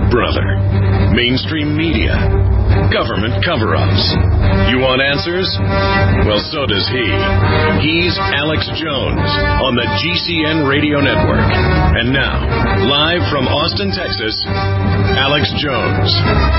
brother. Mainstream media. Government cover-ups. You want answers? Well, so does he. He's Alex Jones on the GCN Radio Network. And now, live from Austin, Texas, Alex Jones.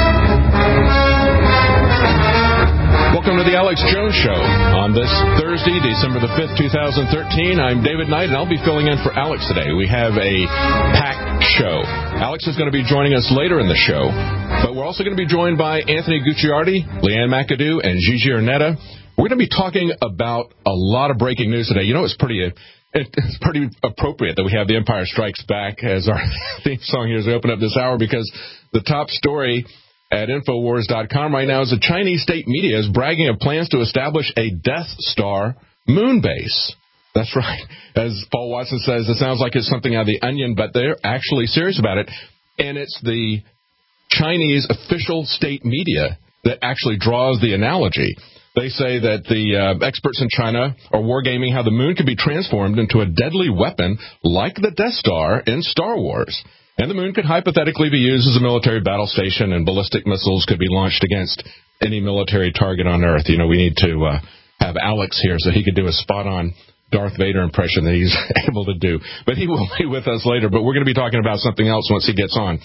Welcome to the Alex Jones Show on this Thursday, December the 5th, 2013. I'm David Knight, and I'll be filling in for Alex today. We have a packed show. Alex is going to be joining us later in the show, but we're also going to be joined by Anthony Gucciardi, Leanne McAdoo, and Gigi Arnetta. We're going to be talking about a lot of breaking news today. You know, it's pretty appropriate that we have The Empire Strikes Back as our theme song here as we open up this hour, because the top story at Infowars.com right now is the Chinese state media is bragging of plans to establish a Death Star moon base. That's right. As Paul Watson says, it sounds like it's something out of The Onion, but they're actually serious about it. And it's the Chinese official state media that actually draws the analogy. They say that the experts in China are wargaming how the moon could be transformed into a deadly weapon like the Death Star in Star Wars. And the moon could hypothetically be used as a military battle station, and ballistic missiles could be launched against any military target on Earth. You know, we need to have Alex here so he could do a spot-on Darth Vader impression that he's able to do. But he will be with us later. But we're going to be talking about something else once he gets on.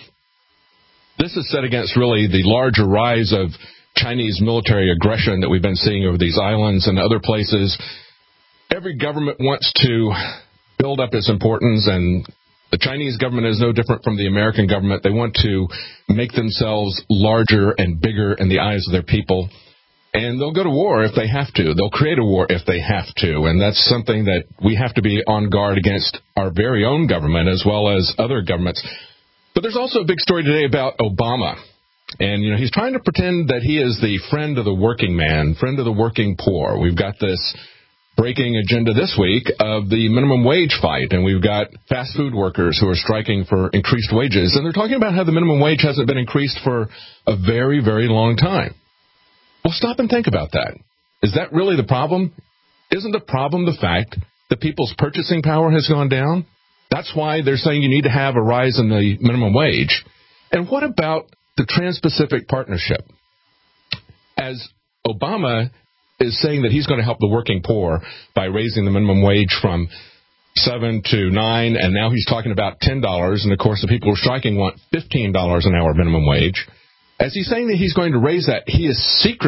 This is set against really the larger rise of Chinese military aggression that we've been seeing over these islands and other places. Every government wants to build up its importance, and the Chinese government is no different from the American government. They want to make themselves larger and bigger in the eyes of their people. And they'll go to war if they have to. They'll create a war if they have to. And that's something that we have to be on guard against our very own government as well as other governments. But there's also a big story today about Obama. And, you know, he's trying to pretend that he is the friend of the working man, friend of the working poor. We've got this breaking agenda this week of the minimum wage fight, and we've got fast food workers who are striking for increased wages, and they're talking about how the minimum wage hasn't been increased for a very, very long time. Well, stop and think about that. Is that really the problem? Isn't the problem the fact that people's purchasing power has gone down? That's why they're saying you need to have a rise in the minimum wage. And what about the Trans-Pacific Partnership? As Obama is saying that he's going to help the working poor by raising the minimum wage from $7 to $9, and now he's talking about $10, and of course the people who are striking want $15 an hour minimum wage. As he's saying that he's going to raise that, he is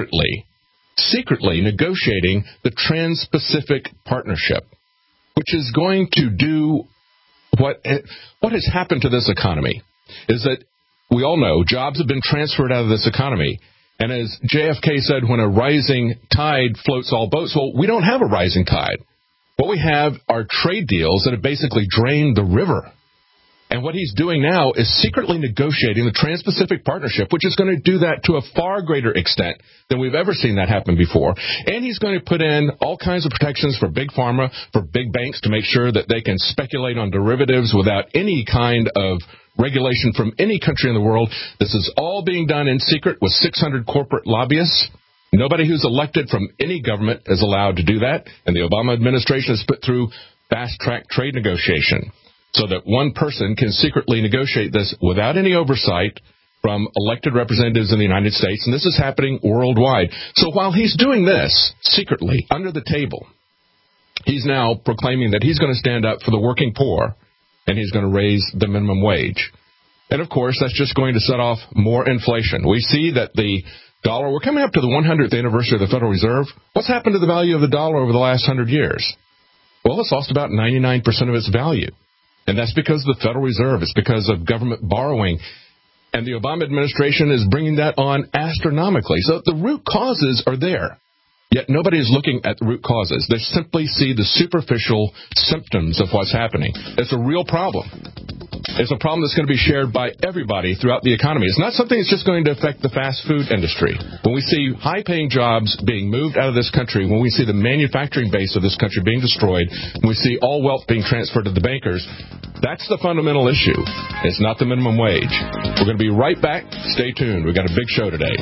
secretly negotiating the Trans-Pacific Partnership, which is going to do what has happened to this economy is that we all know jobs have been transferred out of this economy. And as JFK said, when a rising tide floats all boats, well, we don't have a rising tide. What we have are trade deals that have basically drained the river. And what he's doing now is secretly negotiating the Trans-Pacific Partnership, which is going to do that to a far greater extent than we've ever seen that happen before. And he's going to put in all kinds of protections for big pharma, for big banks to make sure that they can speculate on derivatives without any kind of regulation from any country in the world. This is all being done in secret with 600 corporate lobbyists. Nobody who's elected from any government is allowed to do that. And the Obama administration has put through fast-track trade negotiation so that one person can secretly negotiate this without any oversight from elected representatives in the United States. And this is happening worldwide. So while he's doing this secretly, under the table, he's now proclaiming that he's going to stand up for the working poor, and he's going to raise the minimum wage. And, of course, that's just going to set off more inflation. We see that the dollar, we're coming up to the 100th anniversary of the Federal Reserve. What's happened to the value of the dollar over the last 100 years? Well, it's lost about 99% of its value. And that's because of the Federal Reserve. It's because of government borrowing. And the Obama administration is bringing that on astronomically. So the root causes are there. Yet nobody is looking at the root causes. They simply see the superficial symptoms of what's happening. It's a real problem. It's a problem that's going to be shared by everybody throughout the economy. It's not something that's just going to affect the fast food industry. When we see high-paying jobs being moved out of this country, when we see the manufacturing base of this country being destroyed, when we see all wealth being transferred to the bankers, that's the fundamental issue. It's not the minimum wage. We're going to be right back. Stay tuned. We've got a big show today.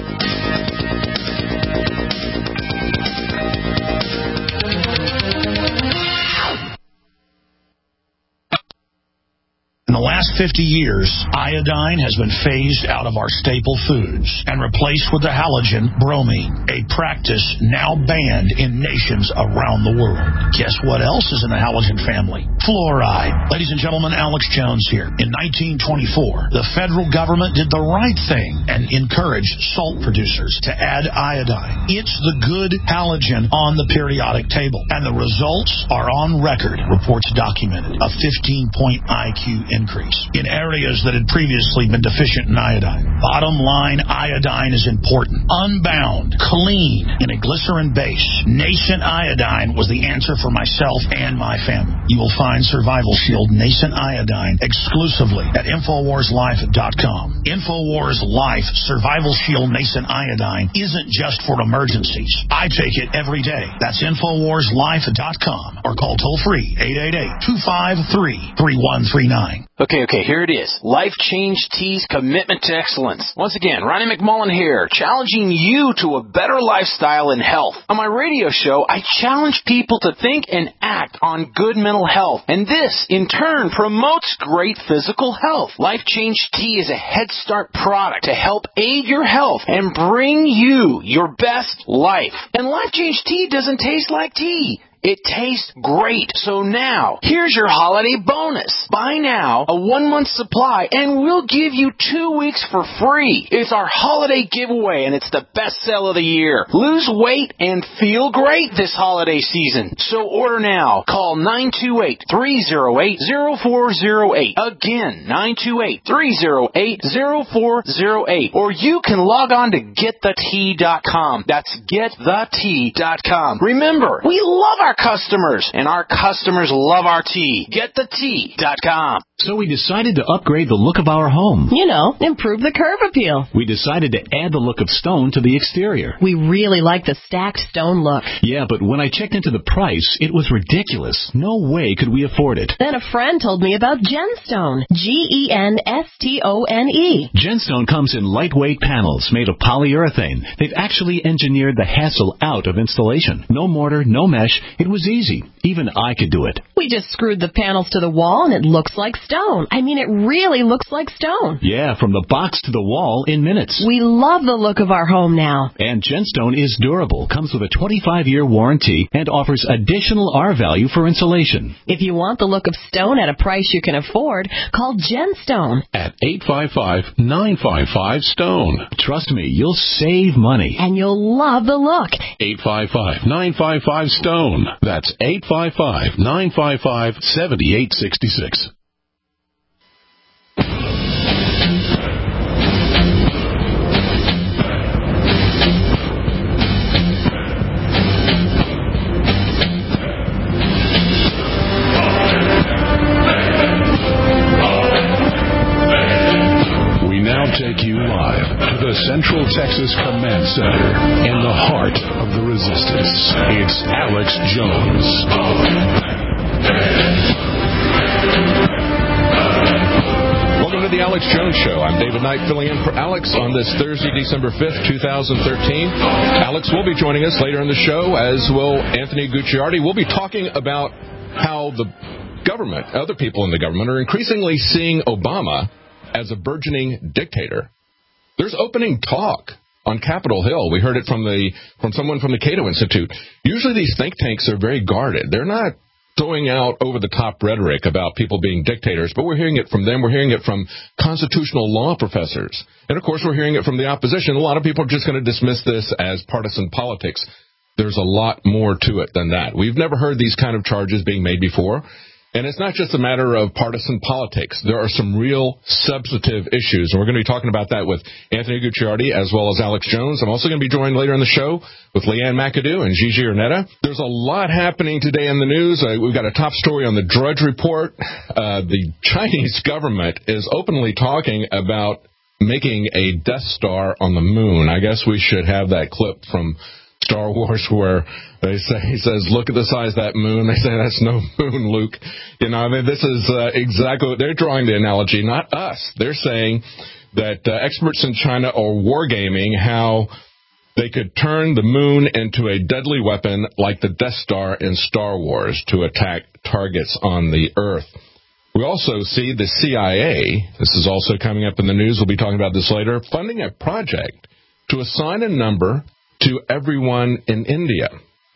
In the last 50 years, iodine has been phased out of our staple foods and replaced with the halogen bromine, a practice now banned in nations around the world. Guess what else is in the halogen family? Fluoride. Ladies and gentlemen, Alex Jones here. In 1924, the federal government did the right thing and encouraged salt producers to add iodine. It's the good halogen on the periodic table, and the results are on record. Reports documented a 15-point IQ increase in areas that had previously been deficient in iodine. Bottom line, iodine is important. Unbound, clean, in a glycerin base. Nascent iodine was the answer for myself and my family. You will find Survival Shield Nascent Iodine exclusively at InfoWarsLife.com. InfoWars Life Survival Shield Nascent Iodine isn't just for emergencies. I take it every day. That's InfoWarsLife.com or call toll-free 888-253-3139. Okay, here it is. Life Change Tea's commitment to excellence. Once again, Ronnie McMullen here, challenging you to a better lifestyle and health. On my radio show, I challenge people to think and act on good mental health, and this, in turn, promotes great physical health. Life Change Tea is a Head Start product to help aid your health and bring you your best life. And Life Change Tea doesn't taste like tea. It tastes great. So now, here's your holiday bonus. Buy now a 1-month supply and we'll give you 2 weeks for free. It's our holiday giveaway and it's the best sale of the year. Lose weight and feel great this holiday season. So order now. Call 928-308-0408. Again, 928-308-0408. Or you can log on to getthetea.com. That's getthetea.com. Remember, we love our customers, and our customers love our tea. GetTheTea.com. So we decided to upgrade the look of our home. You know, improve the curb appeal. We decided to add the look of stone to the exterior. We really like the stacked stone look. Yeah, but when I checked into the price, it was ridiculous. No way could we afford it. Then a friend told me about Genstone. Genstone. Genstone comes in lightweight panels made of polyurethane. They've actually engineered the hassle out of installation. No mortar, no mesh. It was easy. Even I could do it. We just screwed the panels to the wall and it looks like stone. I mean, it really looks like stone. Yeah, from the box to the wall in minutes. We love the look of our home now. And Genstone is durable, comes with a 25-year warranty, and offers additional R-value for insulation. If you want the look of stone at a price you can afford, call Genstone at 855-955-STONE. Trust me, you'll save money. And you'll love the look. 855-955-STONE. That's 855-955-7866. Take you live to the Central Texas Command Center in the heart of the resistance. It's Alex Jones. Welcome to the Alex Jones Show. I'm David Knight filling in for Alex on this Thursday, December 5th, 2013. Alex will be joining us later in the show, as will Anthony Gucciardi. We'll be talking about how the government, other people in the government, are increasingly seeing Obama as a burgeoning dictator. There's opening talk on Capitol Hill. We heard it from someone from the Cato Institute. Usually these think tanks are very guarded. They're not throwing out over-the-top rhetoric about people being dictators, but we're hearing it from them. We're hearing it from constitutional law professors. And, of course, we're hearing it from the opposition. A lot of people are just going to dismiss this as partisan politics. There's a lot more to it than that. We've never heard these kind of charges being made before. And it's not just a matter of partisan politics. There are some real substantive issues, and we're going to be talking about that with Anthony Gucciardi as well as Alex Jones. I'm also going to be joined later in the show with Leanne McAdoo and Gigi Ernetta. There's a lot happening today in the news. We've got a top story on the Drudge Report. The Chinese government is openly talking about making a Death Star on the moon. I guess we should have that clip from Star Wars where he says, look at the size of that moon. They say, that's no moon, Luke. You know, I mean, this is exactly what they're drawing the analogy, not us. They're saying that experts in China are wargaming how they could turn the moon into a deadly weapon like the Death Star in Star Wars to attack targets on the Earth. We also see the CIA, this is also coming up in the news, we'll be talking about this later, funding a project to assign a number to everyone in India.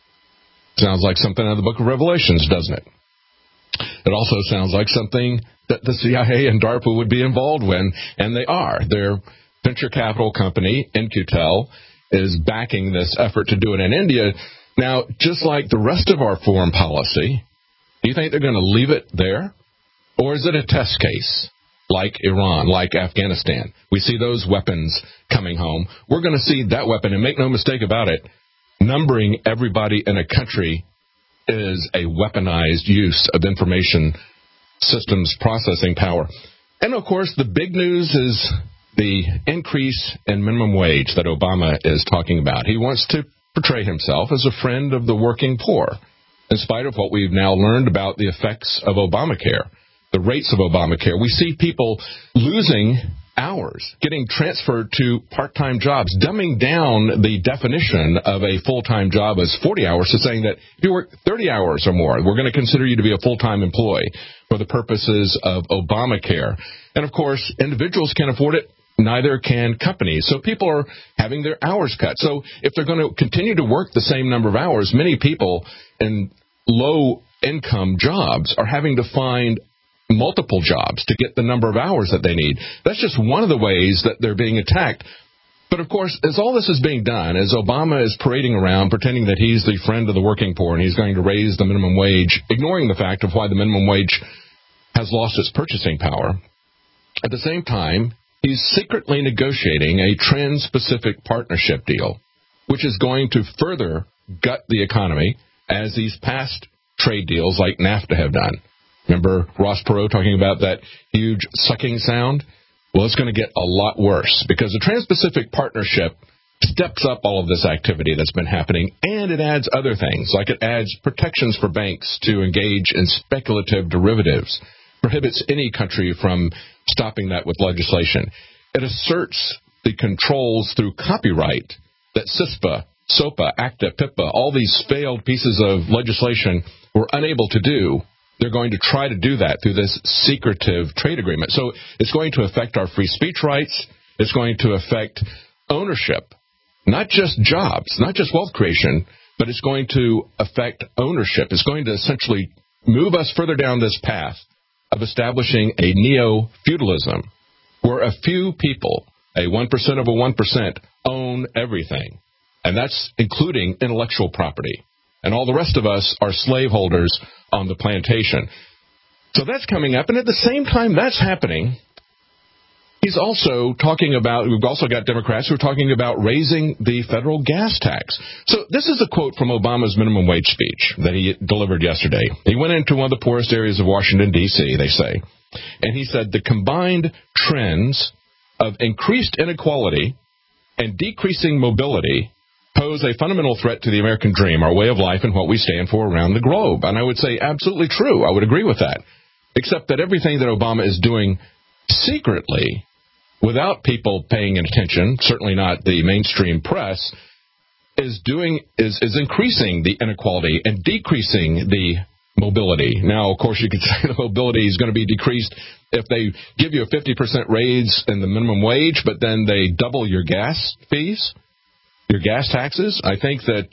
Sounds like something out of the book of Revelations, doesn't it? It also sounds like something that the CIA and DARPA would be involved in, and they are. Their venture capital company, In-Q-Tel, is backing this effort to do it in India. Now, just like the rest of our foreign policy, do you think they're going to leave it there? Or is it a test case, like Iran, like Afghanistan? We see those weapons coming home. We're going to see that weapon, and make no mistake about it, numbering everybody in a country is a weaponized use of information systems processing power. And, of course, the big news is the increase in minimum wage that Obama is talking about. He wants to portray himself as a friend of the working poor, in spite of what we've now learned about the effects of Obamacare, the rates of Obamacare. We see people losing hours, getting transferred to part-time jobs, dumbing down the definition of a full-time job as 40 hours to saying that if you work 30 hours or more, we're going to consider you to be a full-time employee for the purposes of Obamacare. And, of course, individuals can't afford it. Neither can companies. So people are having their hours cut. So if they're going to continue to work the same number of hours, many people in low-income jobs are having to find multiple jobs to get the number of hours that they need. That's just one of the ways that they're being attacked. But, of course, as all this is being done, as Obama is parading around pretending that he's the friend of the working poor and he's going to raise the minimum wage, ignoring the fact of why the minimum wage has lost its purchasing power, at the same time, he's secretly negotiating a Trans-Pacific Partnership deal, which is going to further gut the economy as these past trade deals like NAFTA have done. Remember Ross Perot talking about that huge sucking sound? Well, it's going to get a lot worse because the Trans-Pacific Partnership steps up all of this activity that's been happening, and it adds other things, like it adds protections for banks to engage in speculative derivatives, prohibits any country from stopping that with legislation. It asserts the controls through copyright that CISPA, SOPA, ACTA, PIPA, all these failed pieces of legislation were unable to do. They're going to try to do that through this secretive trade agreement. So it's going to affect our free speech rights. It's going to affect ownership, not just jobs, not just wealth creation, but it's going to affect ownership. It's going to essentially move us further down this path of establishing a neo-feudalism where a few people, a 1% of a 1%, own everything. And that's including intellectual property. And all the rest of us are slaveholders on the plantation. So that's coming up. And at the same time that's happening, he's also talking about, we've also got Democrats who are talking about raising the federal gas tax. So this is a quote from Obama's minimum wage speech that he delivered yesterday. He went into one of the poorest areas of Washington, D.C., they say, and he said the combined trends of increased inequality and decreasing mobility pose a fundamental threat to the American dream, our way of life, and what we stand for around the globe. And I would say absolutely true. I would agree with that. Except that everything that Obama is doing secretly, without people paying attention, certainly not the mainstream press, is increasing the inequality and decreasing the mobility. Now, of course, you could say the mobility is going to be decreased if they give you a 50% raise in the minimum wage, but then they double your gas fees, your gas taxes. I think that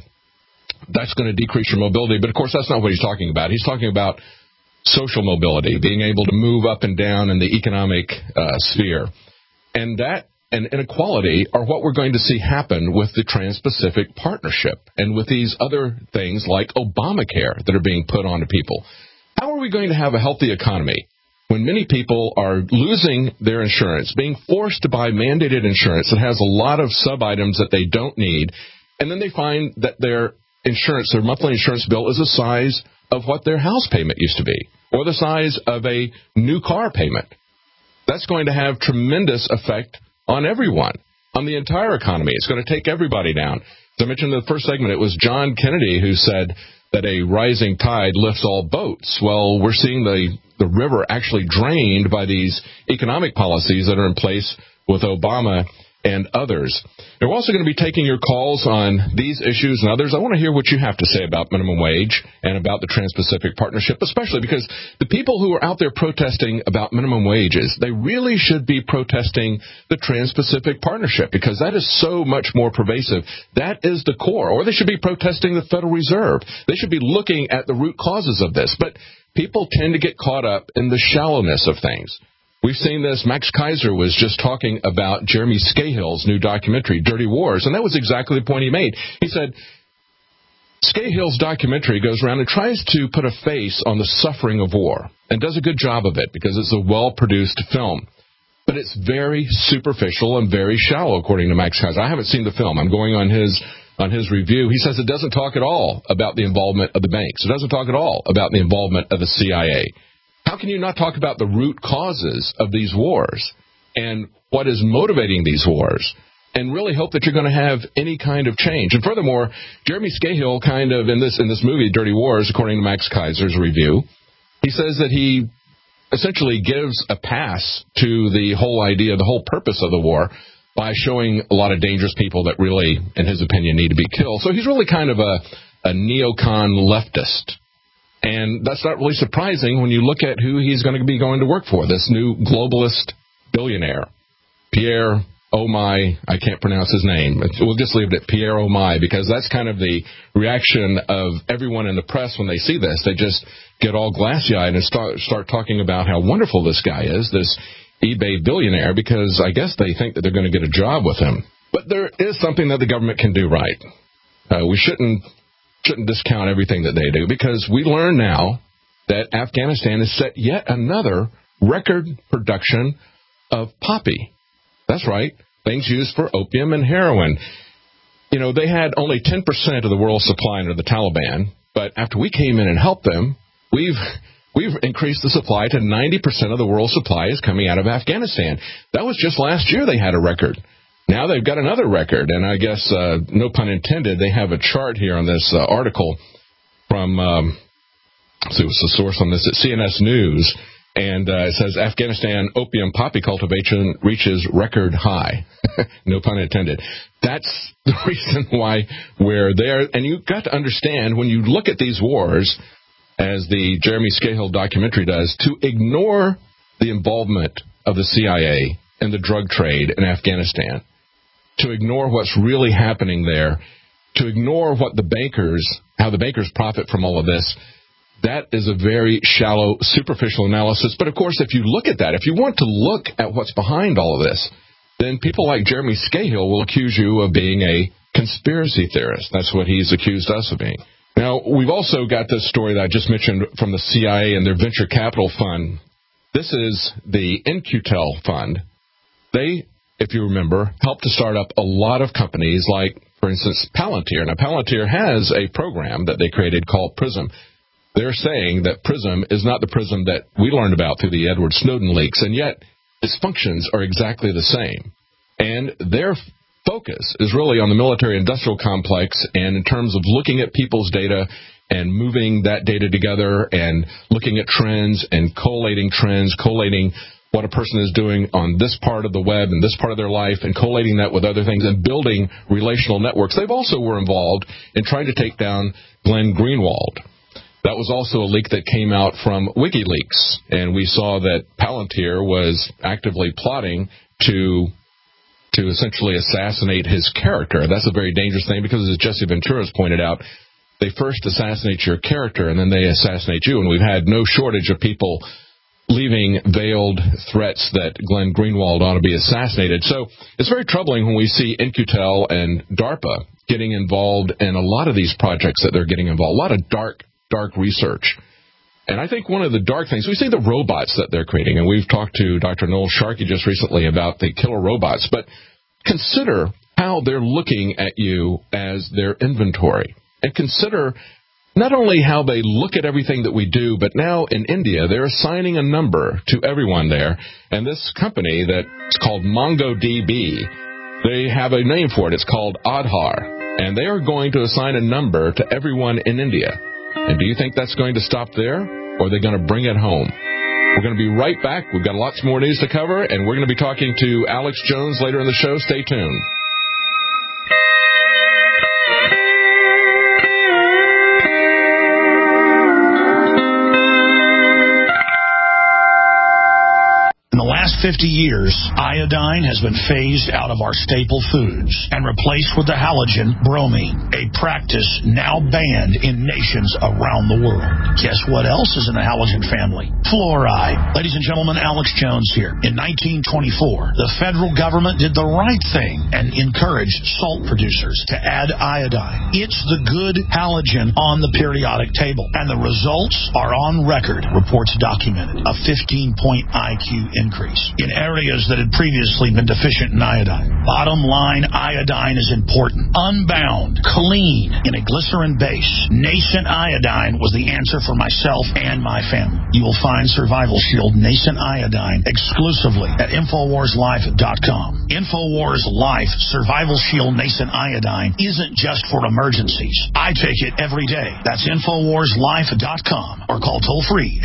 that's going to decrease your mobility. But, of course, that's not what he's talking about. He's talking about social mobility, being able to move up and down in the economic sphere. And that and inequality are what we're going to see happen with the Trans-Pacific Partnership and with these other things like Obamacare that are being put onto people. How are we going to have a healthy economy when many people are losing their insurance, being forced to buy mandated insurance that has a lot of sub-items that they don't need, and then they find that their insurance, their monthly insurance bill is the size of what their house payment used to be, or the size of a new car payment? That's going to have tremendous effect on everyone, on the entire economy. It's going to take everybody down. As I mentioned in the first segment, it was John Kennedy who said that a rising tide lifts all boats. Well, we're seeing the river actually drained by these economic policies that are in place with Obama and others. We're also going to be taking your calls on these issues and others. I want to hear what you have to say about minimum wage and about the Trans-Pacific Partnership, especially because the people who are out there protesting about minimum wages, they really should be protesting the Trans-Pacific Partnership because that is so much more pervasive. That is the core. Or they should be protesting the Federal Reserve. They should be looking at the root causes of this. But people tend to get caught up in the shallowness of things. We've seen this. Max Kaiser was just talking about Jeremy Scahill's new documentary, Dirty Wars, and that was exactly the point he made. He said, Scahill's documentary goes around and tries to put a face on the suffering of war and does a good job of it because it's a well-produced film. But it's very superficial and very shallow, according to Max Kaiser. I haven't seen the film. I'm going on his review. He says it doesn't talk at all about the involvement of the banks. It doesn't talk at all about the involvement of the CIA. How can you not talk about the root causes of these wars and what is motivating these wars and really hope that you're going to have any kind of change? And furthermore, Jeremy Scahill kind of in this movie, Dirty Wars, according to Max Kaiser's review, he says that he essentially gives a pass to the whole idea, the whole purpose of the war by showing a lot of dangerous people that really, in his opinion, need to be killed. So he's really kind of a neocon leftist. And that's not really surprising when you look at who he's going to be going to work for, this new globalist billionaire, Pierre Omai. I can't pronounce his name. We'll just leave it at Pierre Omai because that's kind of the reaction of everyone in the press when they see this. They just get all glassy-eyed and start talking about how wonderful this guy is, this eBay billionaire, because I guess they think that they're going to get a job with him. But there is something that the government can do right. We shouldn't discount everything that they do, because we learn now that Afghanistan has set yet another record production of poppy. That's right, things used for opium and heroin. You know, they had only 10% of the world's supply under the Taliban, but after we came in and helped them, we've increased the supply to 90% of the world's supply is coming out of Afghanistan. That was just last year they had a record. Now they've got another record, and I guess, no pun intended, they have a chart here on this article from, let's see what's the source on this, it's CNS News, and it says Afghanistan opium poppy cultivation reaches record high. No pun intended. That's the reason why we're there, and you've got to understand, when you look at these wars, as the Jeremy Scahill documentary does, to ignore the involvement of the CIA in the drug trade in Afghanistan, to ignore what's really happening there, to ignore what how the bankers profit from all of this, that is a very shallow, superficial analysis. But, of course, if you look at that, if you want to look at what's behind all of this, then people like Jeremy Scahill will accuse you of being a conspiracy theorist. That's what he's accused us of being. Now, we've also got this story that I just mentioned from the CIA and their venture capital fund. This is the In-Q-Tel fund. They, if you remember, helped to start up a lot of companies like, for instance, Palantir. Now, Palantir has a program that they created called PRISM. They're saying that PRISM is not the PRISM that we learned about through the Edward Snowden leaks, and yet its functions are exactly the same. And their focus is really on the military-industrial complex, and in terms of looking at people's data and moving that data together and looking at trends and collating what a person is doing on this part of the web and this part of their life and collating that with other things and building relational networks. They've also were involved in trying to take down Glenn Greenwald. That was also a leak that came out from WikiLeaks, and we saw that Palantir was actively plotting to essentially assassinate his character. That's a very dangerous thing because, as Jesse Ventura has pointed out, they first assassinate your character and then they assassinate you, and we've had no shortage of people leaving veiled threats that Glenn Greenwald ought to be assassinated. So it's very troubling when we see In-Q-Tel and DARPA getting involved in a lot of these projects that they're getting involved, a lot of dark research. And I think one of the dark things, we see the robots that they're creating, and we've talked to Dr. Noel Sharkey just recently about the killer robots, but consider how they're looking at you as their inventory. And consider not only how they look at everything that we do, but now in India, they're assigning a number to everyone there. And this company that's called MongoDB, they have a name for it. It's called Aadhaar. And they are going to assign a number to everyone in India. And do you think that's going to stop there, or are they going to bring it home? We're going to be right back. We've got lots more news to cover, and we're going to be talking to Alex Jones later in the show. Stay tuned. In the last 50 years, iodine has been phased out of our staple foods and replaced with the halogen bromine, a practice now banned in nations around the world. Guess what else is in the halogen family? Fluoride. Ladies and gentlemen, Alex Jones here. In 1924, the federal government did the right thing and encouraged salt producers to add iodine. It's the good halogen on the periodic table, and the results are on record, reports documented. A 15-point IQ increase in areas that had previously been deficient in iodine. Bottom line, iodine is important. Unbound, clean, in a glycerin base. Nascent iodine was the answer for myself and my family. You will find Survival Shield Nascent Iodine exclusively at InfoWarsLife.com. InfoWars Life Survival Shield Nascent Iodine isn't just for emergencies. I take it every day. That's InfoWarsLife.com or call toll-free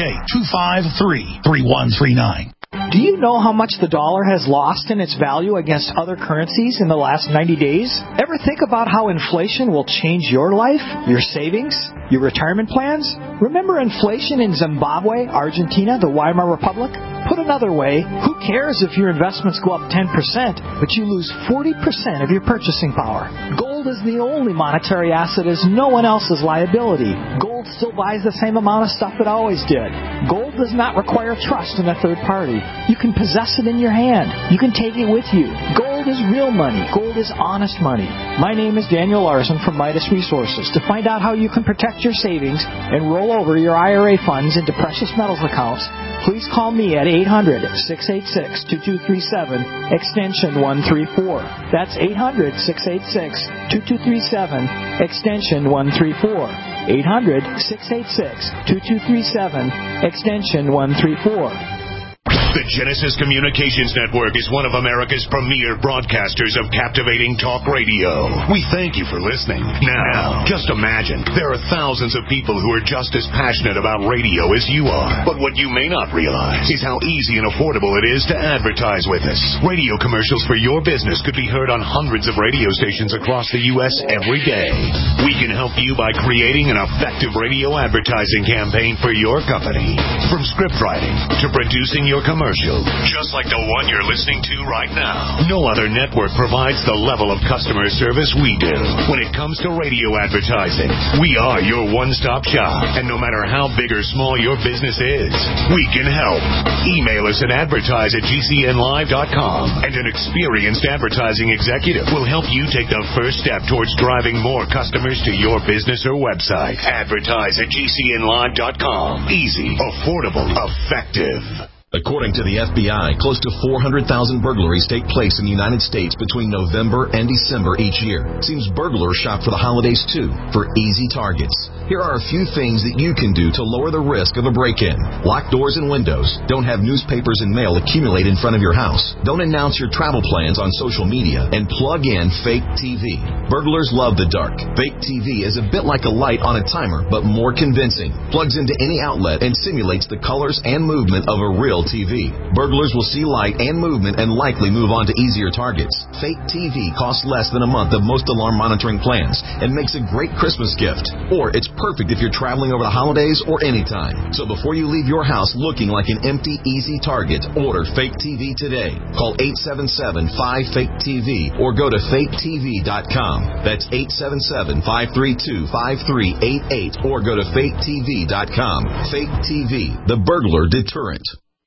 888-253-3139. Do you know how much the dollar has lost in its value against other currencies in the last 90 days? Ever think about how inflation will change your life, your savings, your retirement plans? Remember inflation in Zimbabwe, Argentina, the Weimar Republic? Put another way, who cares if your investments go up 10%, but you lose 40% of your purchasing power? Gold is the only monetary asset as no one else's liability. Gold still buys the same amount of stuff it always did. Gold does not require trust in a third party. You can possess it in your hand. You can take it with you. Gold is real money. Gold is honest money. My name is Daniel Larson from Midas Resources. To find out how you can protect your savings and roll over your IRA funds into precious metals accounts, please call me at 800-686-2237, extension 134. That's 800-686-2237, extension 134. 800-686-2237, extension 134. The Genesis Communications Network is one of America's premier broadcasters of captivating talk radio. We thank you for listening. Now, just imagine, there are thousands of people who are just as passionate about radio as you are. But what you may not realize is how easy and affordable it is to advertise with us. Radio commercials for your business could be heard on hundreds of radio stations across the U.S. every day. We can help you by creating an effective radio advertising campaign for your company. From script writing to producing your commercial, just like the one you're listening to right now. No other network provides the level of customer service we do. When it comes to radio advertising, we are your one-stop shop. And no matter how big or small your business is, we can help. Email us at advertise@gcnlive.com, and an experienced advertising executive will help you take the first step towards driving more customers to your business or website. Advertise@gcnlive.com. Easy, affordable, effective. According to the FBI, close to 400,000 burglaries take place in the United States between November and December each year. Seems burglars shop for the holidays, too, for easy targets. Here are a few things that you can do to lower the risk of a break-in. Lock doors and windows. Don't have newspapers and mail accumulate in front of your house. Don't announce your travel plans on social media. And plug in fake TV. Burglars love the dark. Fake TV is a bit like a light on a timer, but more convincing. Plugs into any outlet and simulates the colors and movement of a real TV. Burglars will see light and movement and likely move on to easier targets. Fake TV costs less than a month of most alarm monitoring plans and makes a great Christmas gift. Or it's perfect if you're traveling over the holidays or anytime. So before you leave your house looking like an empty, easy target, order Fake TV today. Call 877-5FAKE-TV or go to faketv.com. That's 877-532-5388 or go to faketv.com. Fake TV, the burglar deterrent.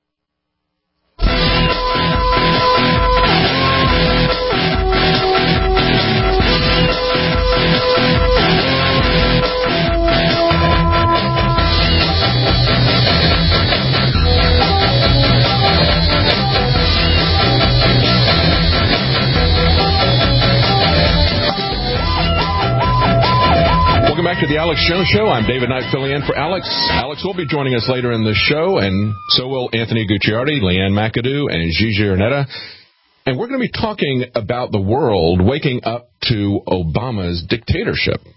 Welcome back to the Alex Jones Show. I'm David Knight filling in for Alex. Alex will be joining us later in the show, and so will Anthony Gucciardi, Leanne McAdoo, and Gigi Ernetta. And we're going to be talking about the world waking up to Obama's dictatorship.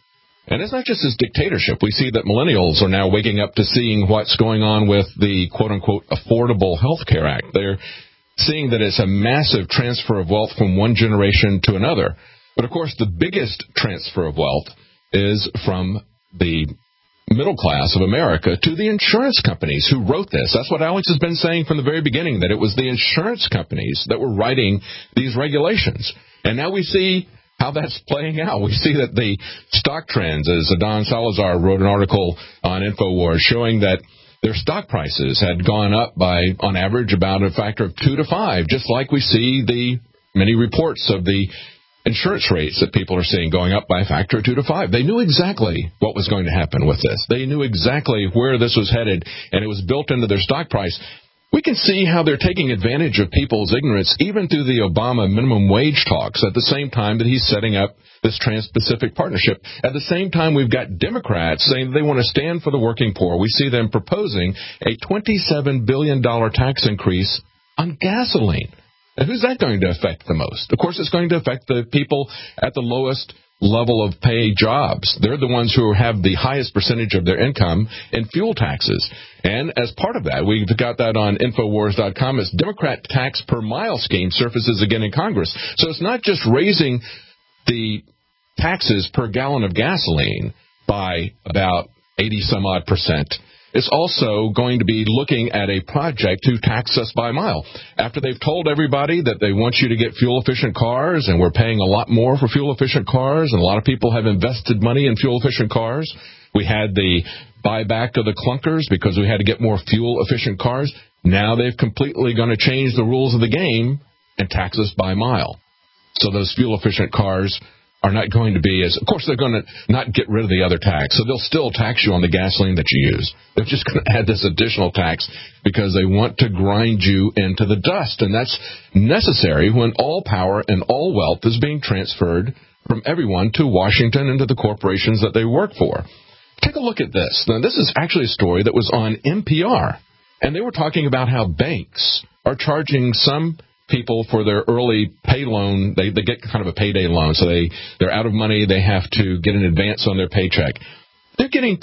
And it's not just his dictatorship. We see that millennials are now waking up to seeing what's going on with the quote-unquote Affordable Health Care Act. They're seeing that it's a massive transfer of wealth from one generation to another. But, of course, the biggest transfer of wealth is from the middle class of America to the insurance companies who wrote this. That's what Alex has been saying from the very beginning, that it was the insurance companies that were writing these regulations. And now we see how that's playing out. We see that the stock trends, as Adon Salazar wrote an article on InfoWars showing that their stock prices had gone up by, on average, about a factor of 2 to 5, just like we see the many reports of the insurance rates that people are seeing going up by a factor of 2 to 5. They knew exactly what was going to happen with this. They knew exactly where this was headed, and it was built into their stock price. We can see how they're taking advantage of people's ignorance, even through the Obama minimum wage talks, at the same time that he's setting up this Trans-Pacific Partnership. At the same time, we've got Democrats saying they want to stand for the working poor. We see them proposing a $27 billion tax increase on gasoline. And who's that going to affect the most? Of course, it's going to affect the people at the lowest level of pay jobs. They're the ones who have the highest percentage of their income in fuel taxes. And as part of that, we've got that on Infowars.com, as Democrat tax per mile scheme surfaces again in Congress. So it's not just raising the taxes per gallon of gasoline by about 80-some-odd%. It's also going to be looking at a project to tax us by mile. After they've told everybody that they want you to get fuel-efficient cars, and we're paying a lot more for fuel-efficient cars, and a lot of people have invested money in fuel-efficient cars. We had the buyback of the clunkers because we had to get more fuel-efficient cars. Now they've completely going to change the rules of the game and tax us by mile. So those fuel-efficient cars are not going to be as, of course, they're going to not get rid of the other tax. So they'll still tax you on the gasoline that you use. They're just going to add this additional tax because they want to grind you into the dust. And that's necessary when all power and all wealth is being transferred from everyone to Washington and to the corporations that they work for. Take a look at this. Now, this is actually a story that was on NPR. And they were talking about how banks are charging some people for their early pay loan. They get kind of a payday loan, so they're out of money. They have to get an advance on their paycheck. They're getting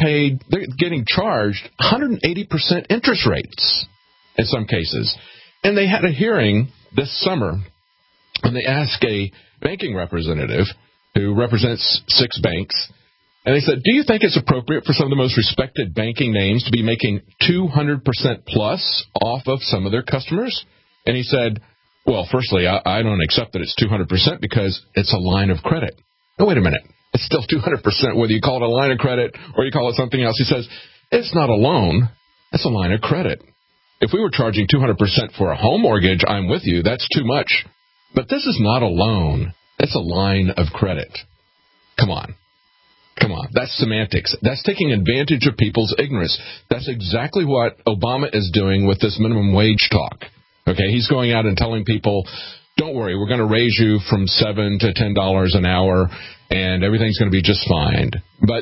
charged 180% interest rates in some cases. And they had a hearing this summer, and they asked a banking representative who represents 6 banks, and they said, do you think it's appropriate for some of the most respected banking names to be making 200% plus off of some of their customers? And he said, well, firstly, I don't accept that it's 200% because it's a line of credit. No, wait a minute. It's still 200% whether you call it a line of credit or you call it something else. He says, it's not a loan. It's a line of credit. If we were charging 200% for a home mortgage, I'm with you. That's too much. But this is not a loan. It's a line of credit. Come on. That's semantics. That's taking advantage of people's ignorance. That's exactly what Obama is doing with this minimum wage talk. Okay, he's going out and telling people, don't worry, we're going to raise you from $7 to $10 an hour, and everything's going to be just fine. But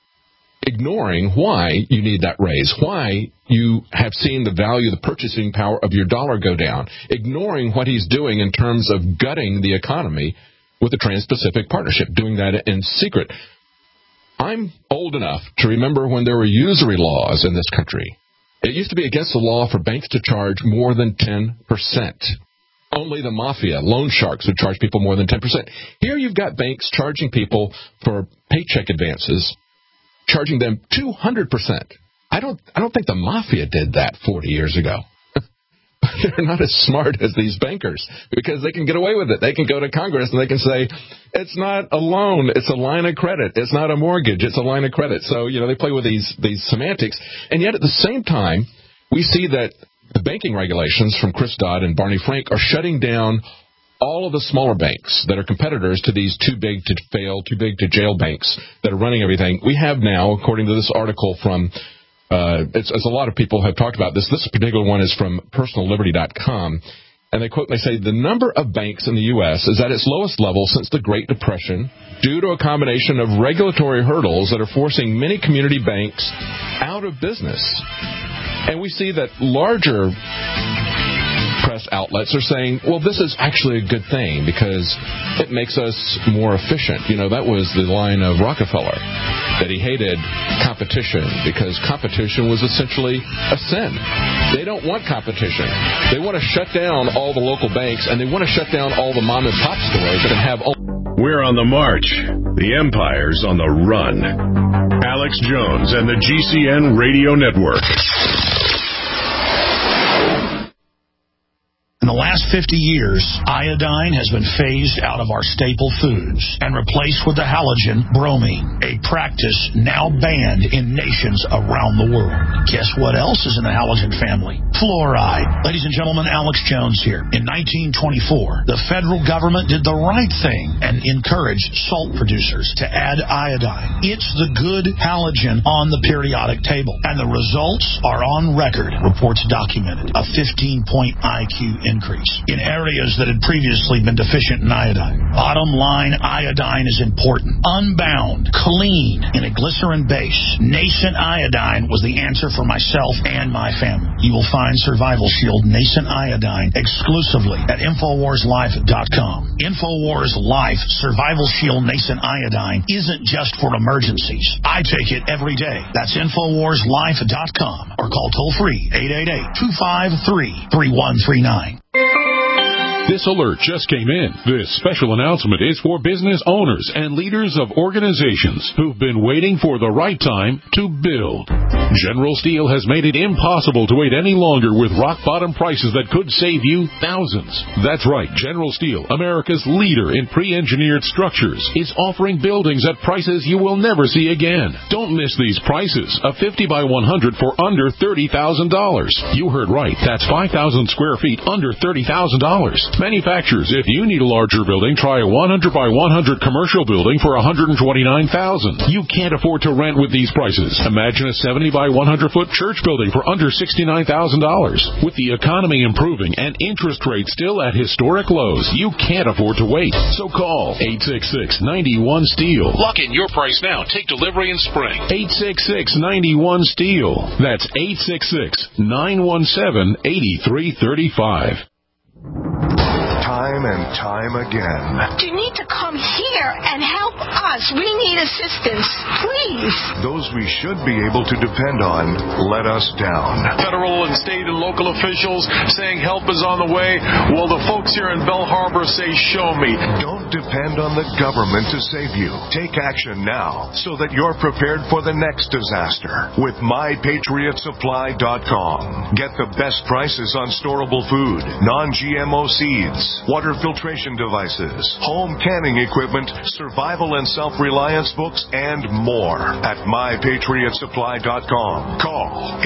ignoring why you need that raise, why you have seen the value, the purchasing power of your dollar go down, ignoring what he's doing in terms of gutting the economy with the Trans-Pacific Partnership, doing that in secret. I'm old enough to remember when there were usury laws in this country. It used to be against the law for banks to charge more than 10%. Only the mafia, loan sharks, would charge people more than 10%. Here you've got banks charging people for paycheck advances, charging them 200%. I don't think the mafia did that 40 years ago. They're not as smart as these bankers because they can get away with it. They can go to Congress and they can say, it's not a loan, it's a line of credit. It's not a mortgage, it's a line of credit. So, they play with these semantics. And yet at the same time, we see that the banking regulations from Chris Dodd and Barney Frank are shutting down all of the smaller banks that are competitors to these too big to fail, too big to jail banks that are running everything. We have now, according to this article from as a lot of people have talked about this particular one is from personalliberty.com, and they quote, they say, the number of banks in the U.S. is at its lowest level since the Great Depression due to a combination of regulatory hurdles that are forcing many community banks out of business. And we see that larger press press outlets are saying, well, this is actually a good thing because it makes us more efficient. You know, that was the line of Rockefeller, that he hated competition because competition was essentially a sin. They don't want competition. They want to shut down all the local banks, and they want to shut down all the mom-and-pop stores that have... We're on the march. The empire's on the run. Alex Jones and the GCN Radio Network. In the last 50 years, iodine has been phased out of our staple foods and replaced with the halogen bromine, a practice now banned in nations around the world. Guess what else is in the halogen family? Fluoride. Ladies and gentlemen, Alex Jones here. In 1924, the federal government did the right thing and encouraged salt producers to add iodine. It's the good halogen on the periodic table, and the results are on record. Reports documented a 15-point IQ increase in areas that had previously been deficient in iodine. Bottom line, iodine is important. Unbound, clean, in a glycerin base. Nascent iodine was the answer for myself and my family. You will find Survival Shield Nascent Iodine exclusively at InfoWarsLife.com. InfoWars Life Survival Shield Nascent Iodine isn't just for emergencies. I take it every day. That's InfoWarsLife.com or call toll-free 888-253-3139. This alert just came in. This special announcement is for business owners and leaders of organizations who've been waiting for the right time to build. General Steel has made it impossible to wait any longer with rock-bottom prices that could save you thousands. That's right. General Steel, America's leader in pre-engineered structures, is offering buildings at prices you will never see again. Don't miss these prices. A 50 by 100 for under $30,000. You heard right. That's 5,000 square feet under $30,000. Manufacturers, if you need a larger building, try a 100 by 100 commercial building for $129,000. You can't afford to rent with these prices. Imagine a 70 by 100 foot church building for under $69,000. With the economy improving and interest rates still at historic lows, you can't afford to wait. So call 866-91-STEEL. Lock in your price now. Take delivery in spring. 866-91-STEEL. That's 866-917-8335. Time and time again. You need to come here and help us. We need assistance, please. Those we should be able to depend on let us down. Federal and state and local officials saying help is on the way. Well, the folks here in Bell Harbor say, show me. Don't depend on the government to save you. Take action now so that you're prepared for the next disaster with MyPatriotSupply.com. Get the best prices on storable food, non-GMO seeds, water filtration devices, home canning equipment, survival and self-reliance books, and more at MyPatriotSupply.com. Call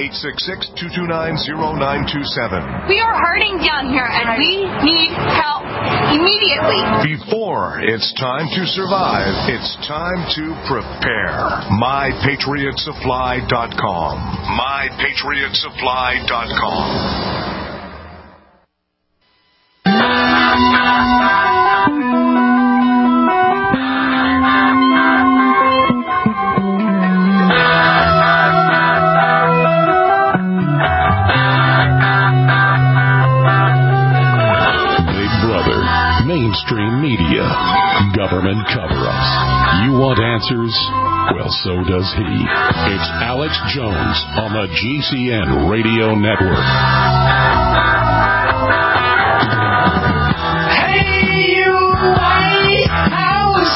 866-229-0927. We are hurting down here, and we need help immediately. Before it's time to survive, it's time to prepare. MyPatriotSupply.com. MyPatriotSupply.com. Mainstream media, government cover-ups. You want answers? Well, so does he. It's Alex Jones on the GCN Radio Network. Hey, you White House!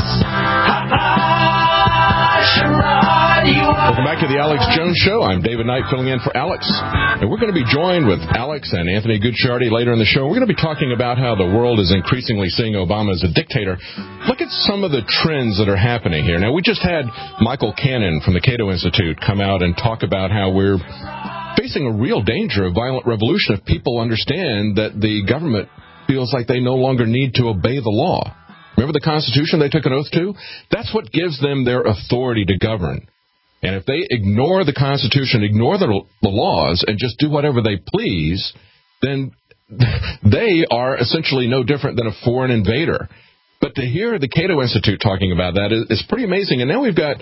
Welcome back to the Alex Jones Show. I'm David Knight filling in for Alex. And we're going to be joined with Alex and Anthony Gucciardi later in the show. We're going to be talking about how the world is increasingly seeing Obama as a dictator. Look at some of the trends that are happening here. Now, we just had Michael Cannon from the Cato Institute come out and talk about how we're facing a real danger of violent revolution if people understand that the government feels like they no longer need to obey the law. Remember the Constitution they took an oath to? That's what gives them their authority to govern. And if they ignore the Constitution, ignore the laws, and just do whatever they please, then they are essentially no different than a foreign invader. But to hear the Cato Institute talking about that is pretty amazing. And now we've got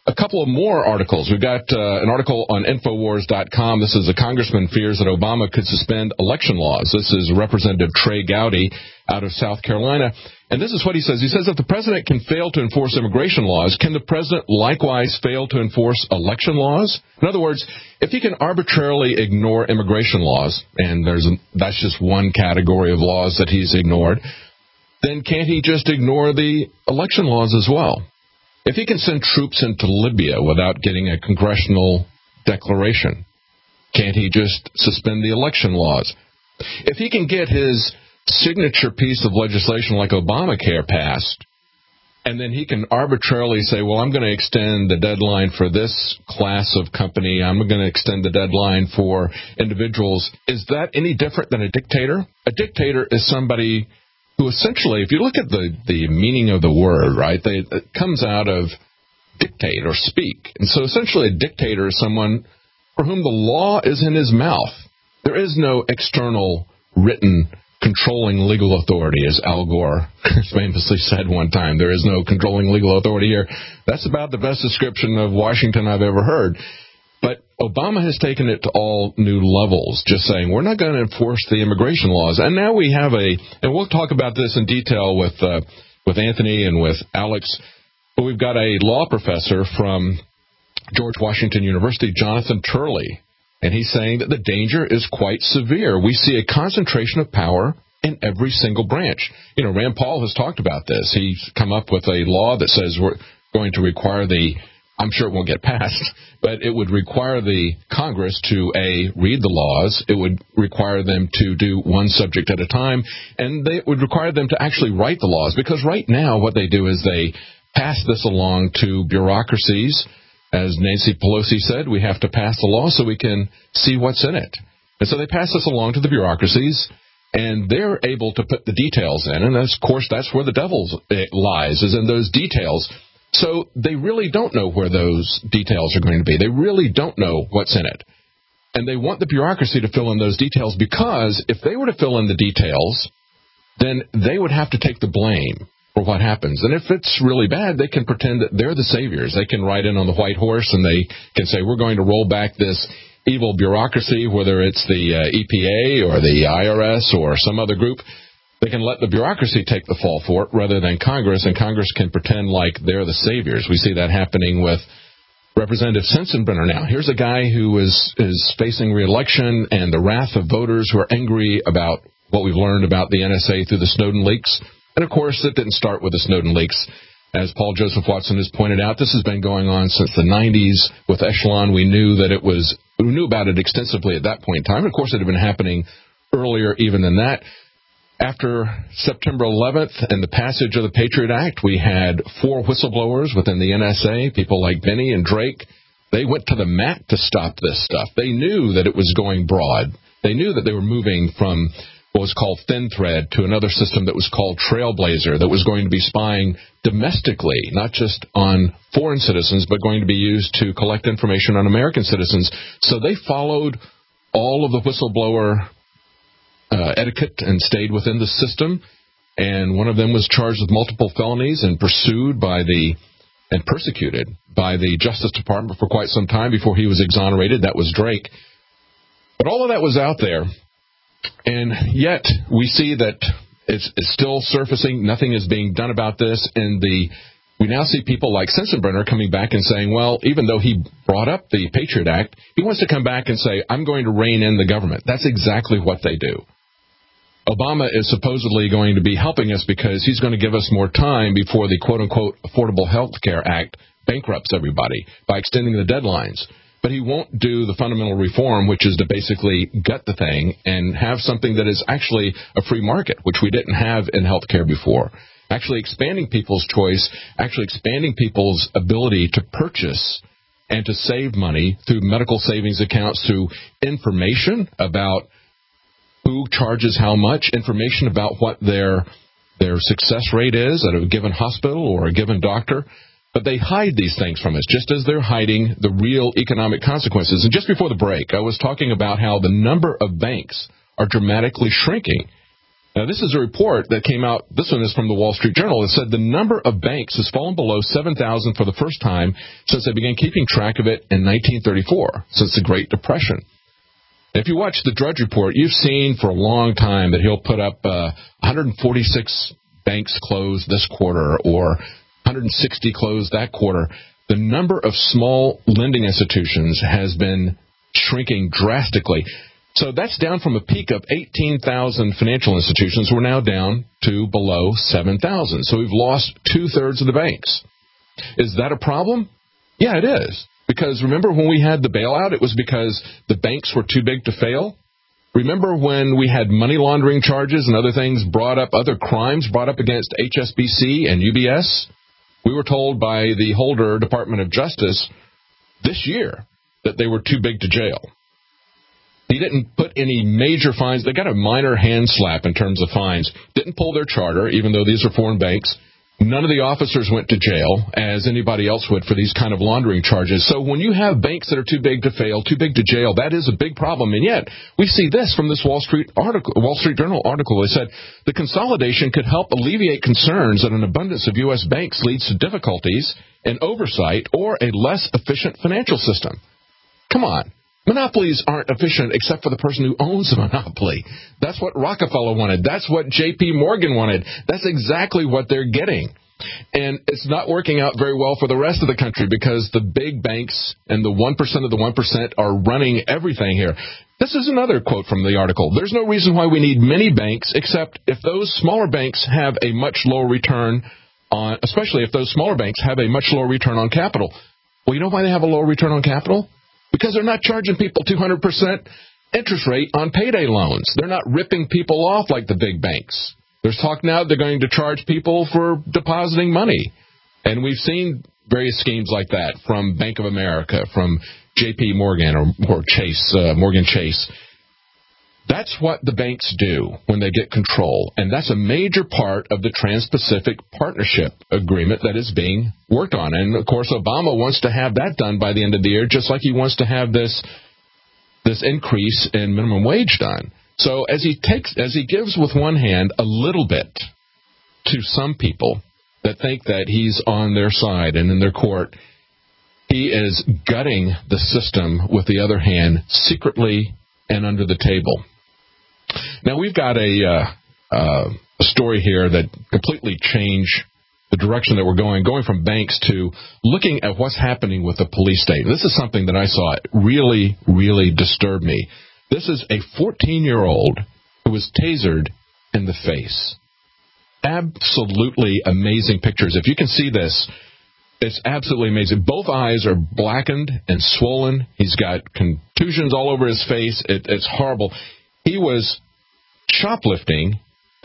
A couple of more articles. We've got an article on Infowars.com. This is a congressman fears that Obama could suspend election laws. This is Representative Trey Gowdy out of South Carolina. And this is what he says. He says if the president can fail to enforce immigration laws, can the president likewise fail to enforce election laws? In other words, if he can arbitrarily ignore immigration laws, and that's just one category of laws that he's ignored, then can't he just ignore the election laws as well? If he can send troops into Libya without getting a congressional declaration, can't he just suspend the election laws? If he can get his signature piece of legislation like Obamacare passed, and then he can arbitrarily say, well, I'm going to extend the deadline for this class of company, I'm going to extend the deadline for individuals, is that any different than a dictator? A dictator is somebody who essentially, if you look at the meaning of the word, right, it comes out of dictate or speak. And so essentially a dictator is someone for whom the law is in his mouth. There is no external written controlling legal authority, as Al Gore famously said one time. There is no controlling legal authority here. That's about the best description of Washington I've ever heard. But Obama has taken it to all new levels, just saying, we're not going to enforce the immigration laws. And now we have and we'll talk about this in detail with Anthony and with Alex, but we've got a law professor from George Washington University, Jonathan Turley, and he's saying that the danger is quite severe. We see a concentration of power in every single branch. You know, Rand Paul has talked about this. He's come up with a law that says we're going to require I'm sure it won't get passed, but it would require the Congress to, read the laws. It would require them to do one subject at a time, and they would require them to actually write the laws, because right now what they do is they pass this along to bureaucracies. As Nancy Pelosi said, we have to pass the law so we can see what's in it. And so they pass this along to the bureaucracies, and they're able to put the details in, and of course that's where the devil lies, is in those details. So they really don't know where those details are going to be. They really don't know what's in it. And they want the bureaucracy to fill in those details, because if they were to fill in the details, then they would have to take the blame for what happens. And if it's really bad, they can pretend that they're the saviors. They can ride in on the white horse and they can say, we're going to roll back this evil bureaucracy, whether it's the EPA or the IRS or some other group. They can let the bureaucracy take the fall for it rather than Congress, and Congress can pretend like they're the saviors. We see that happening with Representative Sensenbrenner now. Here's a guy who is facing re-election and the wrath of voters who are angry about what we've learned about the NSA through the Snowden leaks. And, of course, it didn't start with the Snowden leaks. As Paul Joseph Watson has pointed out, this has been going on since the 90s. With Echelon, we knew about it extensively at that point in time. Of course, it had been happening earlier even than that. After September 11th and the passage of the Patriot Act, we had 4 whistleblowers within the NSA, people like Benny and Drake. They went to the mat to stop this stuff. They knew that it was going broad. They knew that they were moving from what was called Thin Thread to another system that was called Trailblazer, that was going to be spying domestically, not just on foreign citizens, but going to be used to collect information on American citizens. So they followed all of the whistleblower etiquette and stayed within the system, and one of them was charged with multiple felonies and persecuted by the Justice Department for quite some time before he was exonerated. That was Drake. But all of that was out there, and yet we see that it's still surfacing. Nothing is being done about this, and we now see people like Sensenbrenner coming back and saying, well, even though he brought up the Patriot Act, he wants to come back and say, I'm going to rein in the government. That's exactly what they do. Obama is supposedly going to be helping us because he's going to give us more time before the quote-unquote Affordable Health Care Act bankrupts everybody by extending the deadlines. But he won't do the fundamental reform, which is to basically gut the thing and have something that is actually a free market, which we didn't have in health care before. Actually expanding people's choice, actually expanding people's ability to purchase and to save money through medical savings accounts, through information about who charges how much, information about what their success rate is at a given hospital or a given doctor. But they hide these things from us, just as they're hiding the real economic consequences. And just before the break, I was talking about how the number of banks are dramatically shrinking. Now, this is a report that came out. This one is from the Wall Street Journal. It said the number of banks has fallen below 7,000 for the first time since they began keeping track of it in 1934, since the Great Depression. If you watch the Drudge Report, you've seen for a long time that he'll put up 146 banks closed this quarter or 160 closed that quarter. The number of small lending institutions has been shrinking drastically. So that's down from a peak of 18,000 financial institutions. We're now down to below 7,000. So we've lost two-thirds of the banks. Is that a problem? Yeah, it is. Because remember when we had the bailout, it was because the banks were too big to fail? Remember when we had money laundering charges and other things brought up, other crimes brought up against HSBC and UBS? We were told by the Holder Department of Justice this year that they were too big to jail. He didn't put any major fines. They got a minor hand slap in terms of fines. Didn't pull their charter, even though these are foreign banks. None of the officers went to jail, as anybody else would for these kind of laundering charges. So when you have banks that are too big to fail, too big to jail, that is a big problem. And yet, we see this from this Wall Street Journal article. They said the consolidation could help alleviate concerns that an abundance of U.S. banks leads to difficulties in oversight or a less efficient financial system. Come on. Monopolies aren't efficient except for the person who owns a monopoly. That's what Rockefeller wanted. That's what J.P. Morgan wanted. That's exactly what they're getting. And it's not working out very well for the rest of the country because the big banks and the 1% of the 1% are running everything here. This is another quote from the article. There's no reason why we need many banks except if those smaller banks have a much lower return on, especially if those smaller banks have a much lower return on capital. Well, you know why they have a lower return on capital? Because they're not charging people 200% interest rate on payday loans. They're not ripping people off like the big banks. There's talk now they're going to charge people for depositing money. And we've seen various schemes like that from Bank of America, from J.P. Morgan or Chase, Morgan Chase. That's what the banks do when they get control. And that's a major part of the Trans-Pacific Partnership Agreement that is being worked on. And, of course, Obama wants to have that done by the end of the year, just like he wants to have this increase in minimum wage done. So as he gives with one hand a little bit to some people that think that he's on their side and in their court, he is gutting the system with the other hand secretly and under the table. Now, we've got a story here that completely changed the direction that we're going from banks to looking at what's happening with the police state. This is something that I saw really, really disturbed me. This is a 14-year-old who was tasered in the face. Absolutely amazing pictures. If you can see this, it's absolutely amazing. Both eyes are blackened and swollen. He's got contusions all over his face. It's horrible. He was shoplifting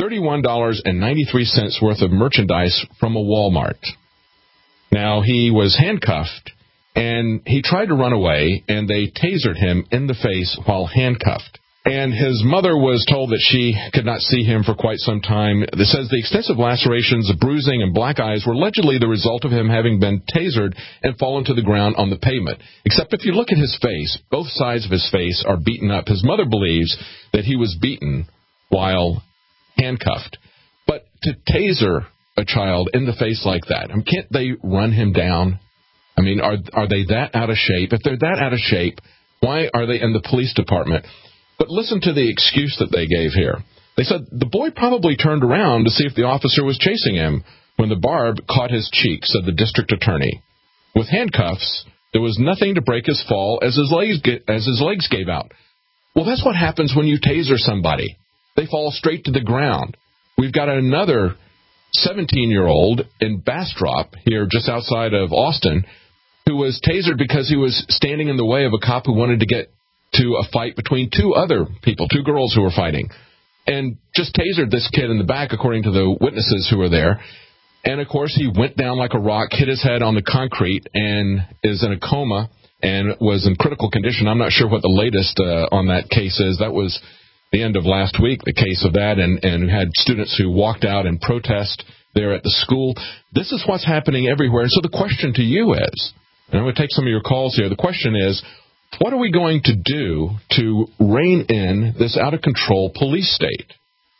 $31.93 worth of merchandise from a Walmart. Now, he was handcuffed, and he tried to run away, and they tasered him in the face while handcuffed. And his mother was told that she could not see him for quite some time. It says the extensive lacerations, the bruising, and black eyes were allegedly the result of him having been tasered and fallen to the ground on the pavement. Except if you look at his face, both sides of his face are beaten up. His mother believes that he was beaten while handcuffed. But to taser a child in the face like that, can't they run him down? I mean, are they that out of shape? If they're that out of shape, why are they in the police department? But listen to the excuse that they gave here. They said the boy probably turned around to see if the officer was chasing him when the barb caught his cheek, said the district attorney. With handcuffs, there was nothing to break his fall as his legs gave out. Well, that's what happens when you taser somebody. They fall straight to the ground. We've got another 17-year-old in Bastrop here just outside of Austin who was tasered because he was standing in the way of a cop who wanted to get to a fight between two other people, two girls who were fighting, and just tasered this kid in the back, according to the witnesses who were there. And, of course, he went down like a rock, hit his head on the concrete, and is in a coma and was in critical condition. I'm not sure what the latest on that case is. That was the end of last week, the case of that, and had students who walked out in protest there at the school. This is what's happening everywhere. And so the question to you is, and I'm going to take some of your calls here, the question is, what are we going to do to rein in this out-of-control police state?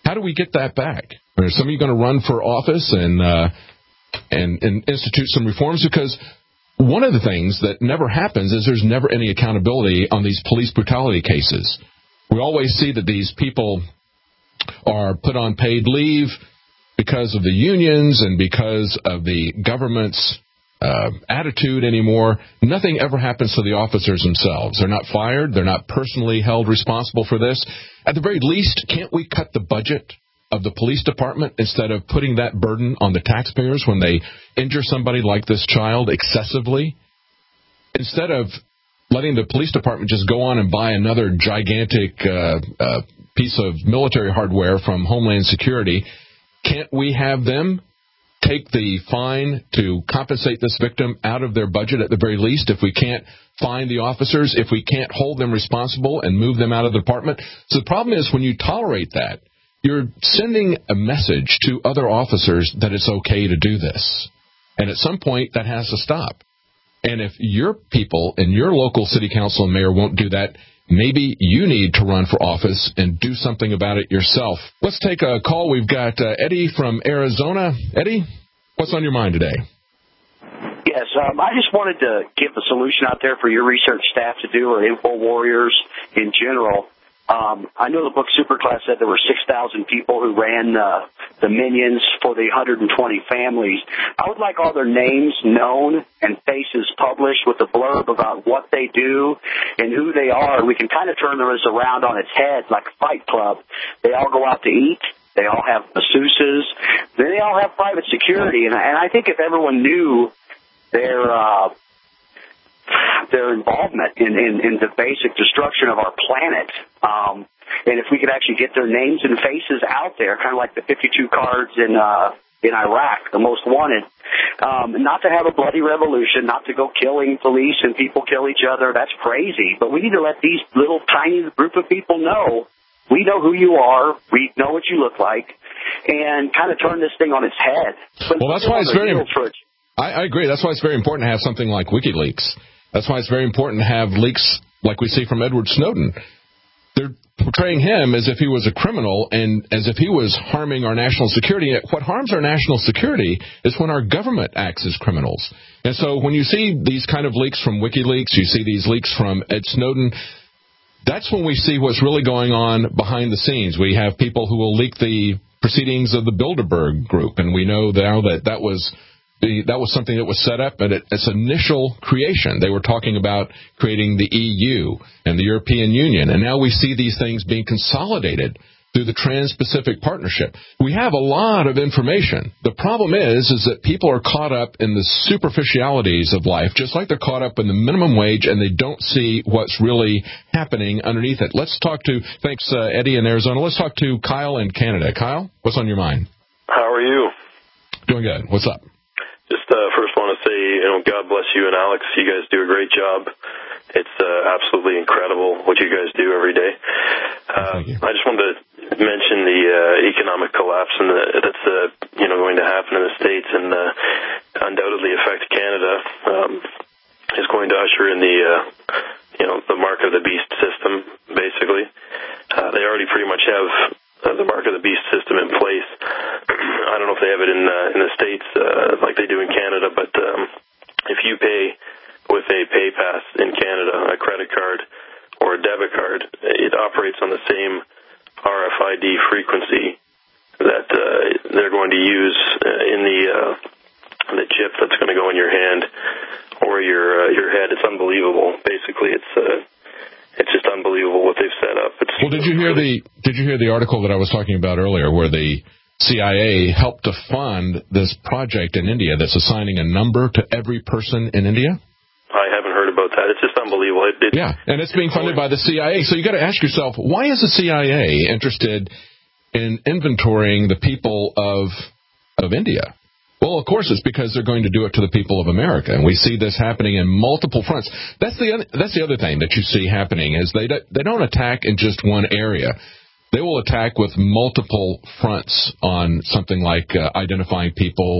How do we get that back? Are some of you going to run for office and institute some reforms? Because one of the things that never happens is there's never any accountability on these police brutality cases. We always see that these people are put on paid leave because of the unions and because of the government's attitude anymore. Nothing ever happens to the officers themselves. They're not fired. They're not personally held responsible for this. At the very least, can't we cut the budget of the police department instead of putting that burden on the taxpayers when they injure somebody like this child excessively? Instead of letting the police department just go on and buy another gigantic piece of military hardware from Homeland Security, can't we have them take the fine to compensate this victim out of their budget at the very least if we can't find the officers, if we can't hold them responsible and move them out of the department? So the problem is when you tolerate that, you're sending a message to other officers that it's okay to do this. And at some point, that has to stop. And if your people in your local city council and mayor won't do that, maybe you need to run for office and do something about it yourself. Let's take a call. We've got Eddie from Arizona. Eddie, what's on your mind today? Yes, I just wanted to give a solution out there for your research staff to do, or info warriors in general. I know the book Superclass said there were 6,000 people who ran the minions for the 120 families. I would like all their names known and faces published with a blurb about what they do and who they are. We can kind of turn this around on its head like a Fight Club. They all go out to eat. They all have masseuses. Then they all have private security. And I think if everyone knew their involvement in the basic destruction of our planet. And if we could actually get their names and faces out there, kind of like the 52 cards in Iraq, the most wanted, not to have a bloody revolution, not to go killing police and people kill each other. That's crazy. But we need to let these little tiny group of people know we know who you are, we know what you look like, and kind of turn this thing on its head. Well, that's why it's very important. I agree. That's why it's very important to have something like WikiLeaks. That's why it's very important to have leaks like we see from Edward Snowden. They're portraying him as if he was a criminal and as if he was harming our national security. What harms our national security is when our government acts as criminals. And so when you see these kind of leaks from WikiLeaks, you see these leaks from Ed Snowden, that's when we see what's really going on behind the scenes. We have people who will leak the proceedings of the Bilderberg Group, and we know now that was something that was set up at its initial creation. They were talking about creating the EU and the European Union, and now we see these things being consolidated through the Trans-Pacific Partnership. We have a lot of information. The problem is that people are caught up in the superficialities of life, just like they're caught up in the minimum wage, and they don't see what's really happening underneath it. Let's talk to, thanks, Eddie in Arizona. Let's talk to Kyle in Canada. Kyle, what's on your mind? How are you? Doing good. What's up? Just first want to say, God bless you and Alex. You guys do a great job. It's absolutely incredible what you guys do every day. I just wanted to mention the economic collapse and that's going to happen in the States and undoubtedly affect Canada. Is going to usher in the mark of the beast system. Basically, they already pretty much have the mark of the beast system in place. I don't know if they have it in the States like they do in Canada, but if you pay with a PayPass in Canada, a credit card or a debit card, it operates on the same RFID frequency that they're going to use in the chip that's going to go in your hand or your head. It's unbelievable. Basically, it's just unbelievable what they've set up. Well, did you hear the article that I was talking about earlier, where the CIA helped to fund this project in India that's assigning a number to every person in India? I haven't heard about that. It's just unbelievable. Yeah, and it's being funded by the CIA. So you got to ask yourself, why is the CIA interested in inventorying the people of India? Well, of course, it's because they're going to do it to the people of America, and we see this happening in multiple fronts. That's the other thing that you see happening is they don't attack in just one area. They will attack with multiple fronts on something like identifying people,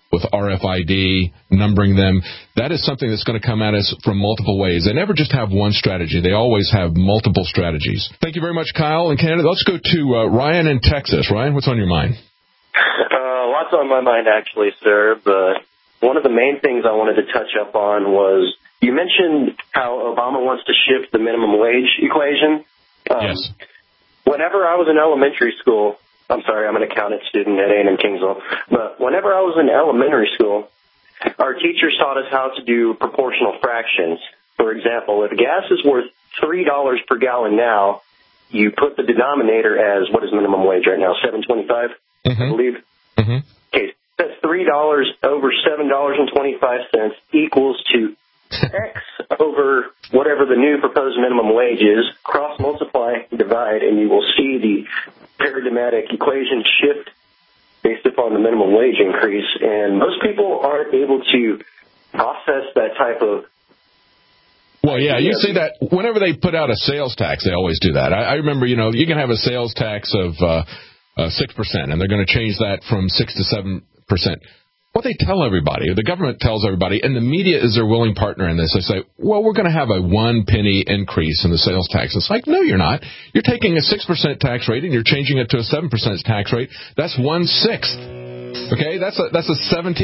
with RFID, numbering them. That is something that's going to come at us from multiple ways. They never just have one strategy. They always have multiple strategies. Thank you very much, Kyle in Canada. Let's go to Ryan in Texas. Ryan, what's on your mind? Lots on my mind, actually, sir. But one of the main things I wanted to touch up on was you mentioned how Obama wants to shift the minimum wage equation. Yes. Whenever I was in elementary school, I'm sorry, I'm an accountant student at A&M Kingsville, but whenever I was in elementary school, our teachers taught us how to do proportional fractions. For example, if gas is worth $3 per gallon now, you put the denominator as, what is minimum wage right now, $7.25, I believe? Mm-hmm. Okay, that's $3 over $7.25 equals to X over whatever the new proposed minimum wage is, cross multiply, divide, and you will see the paradigmatic equation shift based upon the minimum wage increase. And most people aren't able to process that type of... Well, yeah, you see that whenever they put out a sales tax, they always do that. I remember, you can have a sales tax of 6%, and they're going to change that from 6 to 7%. What they tell everybody, the government tells everybody, and the media is their willing partner in this. They say, well, we're going to have a 1 penny increase in the sales tax. It's like, no, you're not. You're taking a 6% tax rate and you're changing it to a 7% tax rate. That's 1/6. Okay, that's a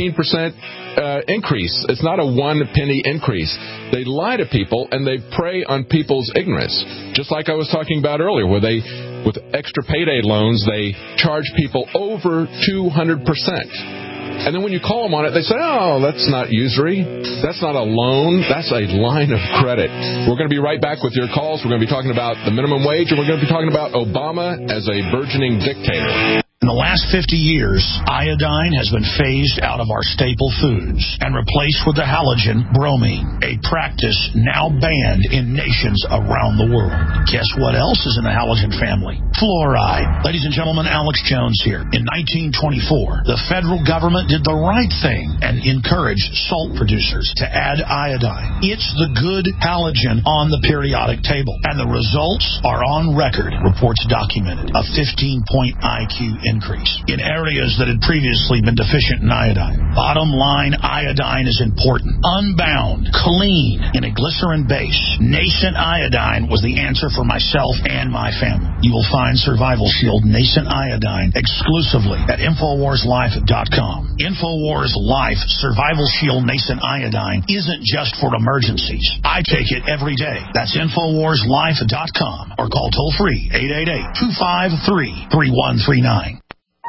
17% increase. It's not a 1 penny increase. They lie to people and they prey on people's ignorance. Just like I was talking about earlier, where with extra payday loans, they charge people over 200%. And then when you call them on it, they say, oh, that's not usury. That's not a loan. That's a line of credit. We're going to be right back with your calls. We're going to be talking about the minimum wage, and we're going to be talking about Obama as a burgeoning dictator. In the last 50 years, iodine has been phased out of our staple foods and replaced with the halogen bromine, a practice now banned in nations around the world. Guess what else is in the halogen family? Fluoride. Ladies and gentlemen, Alex Jones here. In 1924, the federal government did the right thing and encouraged salt producers to add iodine. It's the good halogen on the periodic table, and the results are on record. Reports documented a 15-point IQ increase in areas that had previously been deficient in iodine. Bottom line, iodine is important. Unbound, clean, in a glycerin base. Nascent iodine was the answer for myself and my family. You will find Survival Shield Nascent Iodine exclusively at InfoWarsLife.com. InfoWars Life Survival Shield Nascent Iodine isn't just for emergencies. I take it every day. That's InfoWarsLife.com or call toll-free 888-253-3139.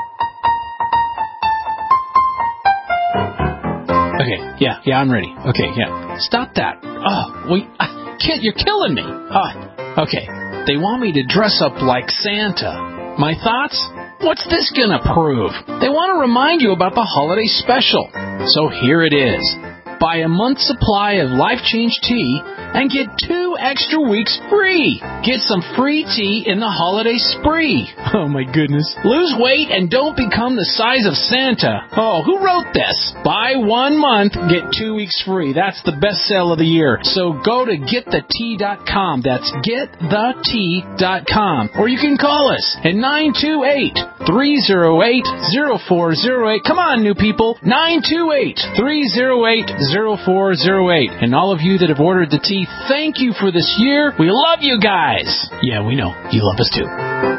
Okay, yeah, I'm ready. Okay, yeah. Stop that. Oh, kid, you're killing me. Okay, they want me to dress up like Santa. My thoughts? What's this gonna prove? They want to remind you about the holiday special. So here it is. Buy a month's supply of Life Change tea and get 2 extra weeks free. Get some free tea in the holiday spree. Oh, my goodness. Lose weight and don't become the size of Santa. Oh, who wrote this? Buy 1 month, get 2 weeks free. That's the best sale of the year. So go to getthetea.com. That's getthetea.com. Or you can call us at 928-308-0408. Come on, new people. 928-308-0408. And all of you that have ordered the tea, thank you for this year. We love you guys. Yeah, we know. You love us too.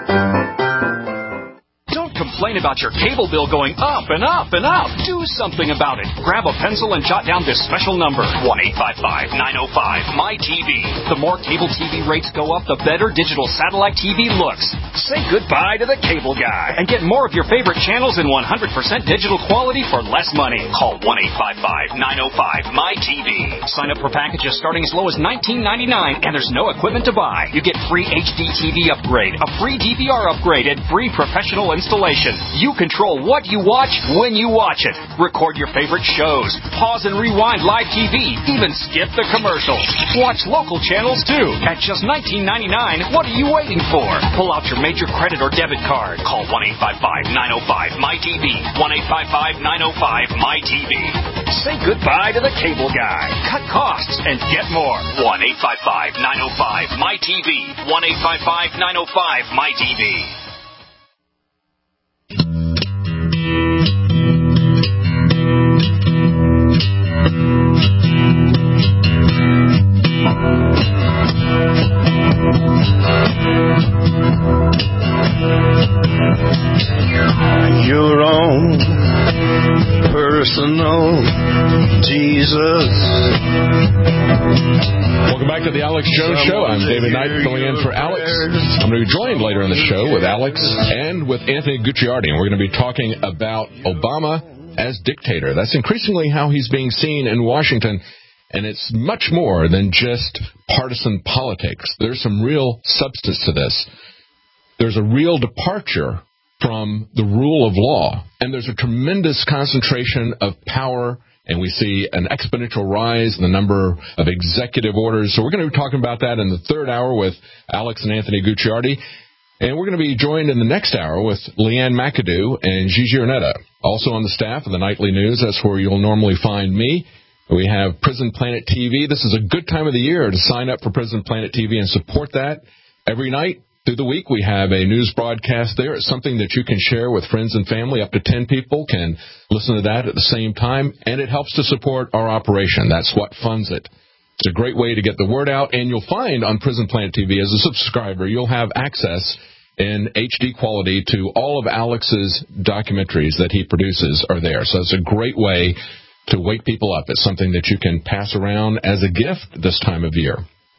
Don't complain about your cable bill going up and up and up. Do something about it. Grab a pencil and jot down this special number, 1-855-905-MY-TV. The more cable TV rates go up, the better digital satellite TV looks. Say goodbye to the cable guy and get more of your favorite channels in 100% digital quality for less money. Call 1-855-905-MY-TV. Sign up for packages starting as low as $19.99, and there's no equipment to buy. You get free HD TV upgrade, a free DVR upgrade, and free professional installation. You control what you watch when you watch it. Record your favorite shows. Pause and rewind live TV. Even skip the commercials. Watch local channels too. At just $19.99, what are you waiting for? Pull out your major credit or debit card. Call 1-855-905-MY-TV. 1-855-905-MY-TV. Say goodbye to the cable guy. Cut costs and get more. 1-855-905-MY-TV. 1-855-905-MY-TV. your own personal Jesus. Welcome back to the Alex Jones Show. I'm David Knight, filling in for Alex. I'm going to be joined later in the show with Alex and with Anthony Gucciardi, and we're going to be talking about Obama as dictator. That's increasingly how he's being seen in Washington, and it's much more than just partisan politics. There's some real substance to this. There's a real departure from the rule of law, and there's a tremendous concentration of power, and we see an exponential rise in the number of executive orders. So we're going to be talking about that in the third hour with Alex and Anthony Gucciardi. And we're going to be joined in the next hour with Leanne McAdoo and Gigi Arnetta, also on the staff of the Nightly News. That's where you'll normally find me. We have Prison Planet TV. This is a good time of the year to sign up for Prison Planet TV and support that. Every night through the week, we have a news broadcast there. It's something that you can share with friends and family. Up to 10 people can listen to that at the same time, and it helps to support our operation. That's what funds it. It's a great way to get the word out, and you'll find on Prison Planet TV, as a subscriber, you'll have access in HD quality to all of Alex's documentaries that he produces are there. So it's a great way to wake people up. It's something that you can pass around as a gift this time of year.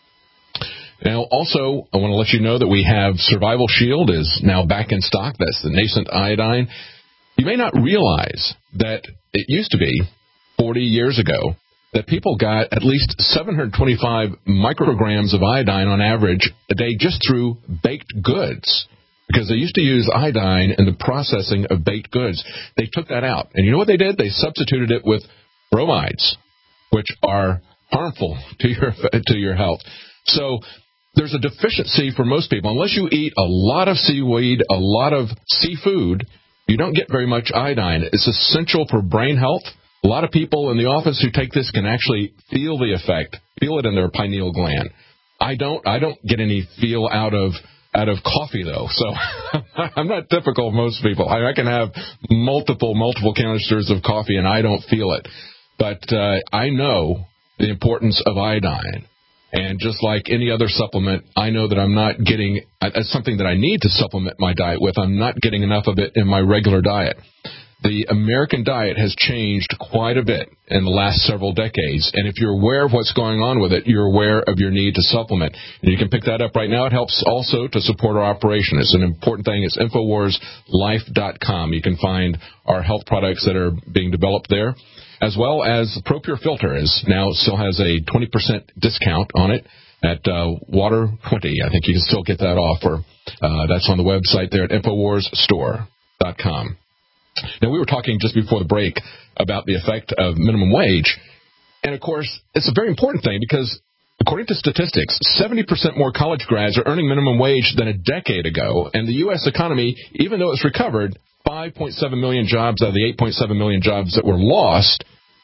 Now, also, I want to let you know that we have Survival Shield is now back in stock. That's the nascent iodine. You may not realize that it used to be 40 years ago that people got at least 725 micrograms of iodine on average a day just through baked goods, because they used to use iodine in the processing of baked goods. They took that out. And you know what they did? They substituted it with bromides, which are harmful to your health. So there's a deficiency for most people. Unless you eat a lot of seaweed, a lot of seafood, you don't get very much iodine. It's essential for brain health. A lot of people in the office who take this can actually feel the effect, feel it in their pineal gland. I don't get any feel out of coffee, though. So I'm not typical of most people. I can have multiple canisters of coffee, and I don't feel it. But I know the importance of iodine. And just like any other supplement, I know that I'm not getting something that I need to supplement my diet with. I'm not getting enough of it in my regular diet. The American diet has changed quite a bit in the last several decades, and if you're aware of what's going on with it, you're aware of your need to supplement. And you can pick that up right now. It helps also to support our operation. It's an important thing. It's InfoWarsLife.com. You can find our health products that are being developed there, as well as ProPure Filter still has a 20% discount on it at Water20. I think you can still get that offer. That's on the website there at InfoWarsStore.com. Now, we were talking just before the break about the effect of minimum wage. And, of course, it's a very important thing because, according to statistics, 70% more college grads are earning minimum wage than a decade ago. And the U.S. economy, even though it's recovered 5.7 million jobs out of the 8.7 million jobs that were lost,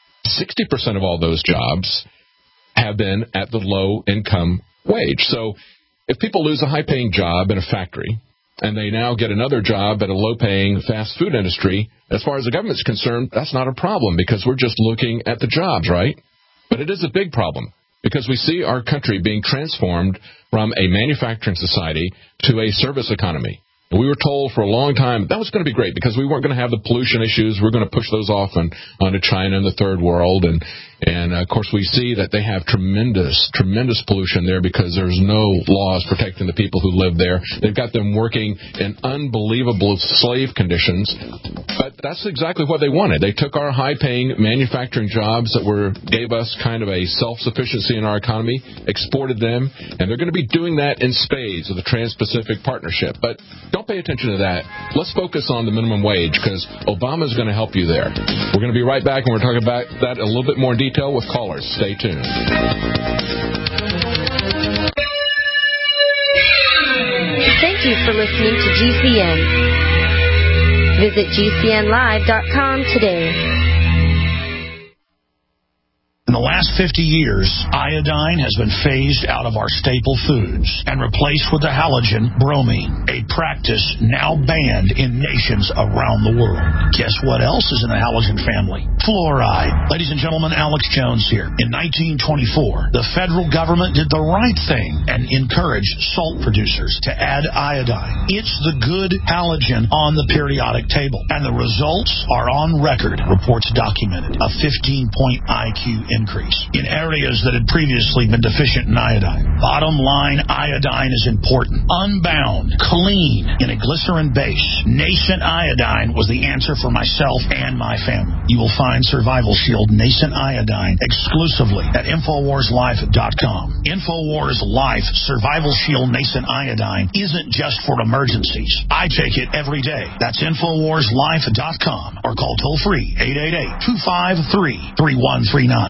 60% of all those jobs have been at the low-income wage. So if people lose a high-paying job in a factory, and they now get another job at a low-paying fast food industry, as far as the government's concerned, that's not a problem because we're just looking at the jobs, right? But it is a big problem because we see our country being transformed from a manufacturing society to a service economy. And we were told for a long time that was going to be great because we weren't going to have the pollution issues. We're going to push those off onto China and the third world. And of course, we see that they have tremendous pollution there because there's no laws protecting the people who live there. They've got them working in unbelievable slave conditions. But that's exactly what they wanted. They took our high-paying manufacturing jobs that gave us kind of a self-sufficiency in our economy, exported them, and they're going to be doing that in spades with the Trans-Pacific Partnership. But don't pay attention to that. Let's focus on the minimum wage because Obama's going to help you there. We're going to be right back, and we're talking about that in a little bit more detail with callers. Stay tuned. Thank you for listening to GCN. Visit GCNlive.com today. In the last 50 years, iodine has been phased out of our staple foods and replaced with the halogen bromine, a practice now banned in nations around the world. Guess what else is in the halogen family? Fluoride. Ladies and gentlemen, Alex Jones here. In 1924, the federal government did the right thing and encouraged salt producers to add iodine. It's the good halogen on the periodic table, and the results are on record. Reports documented a 15-point IQ increase in areas that had previously been deficient in iodine. Bottom line, iodine is important. Unbound, clean, in a glycerin base. Nascent iodine was the answer for myself and my family. You will find Survival Shield Nascent Iodine exclusively at InfoWarsLife.com. InfoWars Life Survival Shield Nascent Iodine isn't just for emergencies. I take it every day. That's InfoWarsLife.com or call toll-free 888-253-3139.